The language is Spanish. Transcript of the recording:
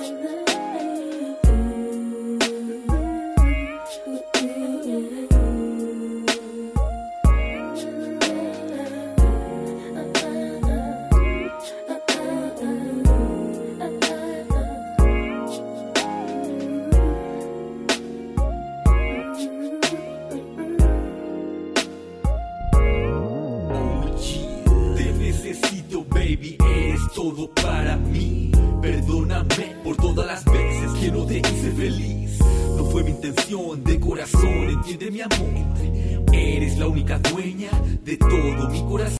Baby, eres todo para mí. Perdóname por todas las veces que no te hice feliz. No fue mi intención, de corazón, entiende mi amor. Eres la única dueña de todo mi corazón.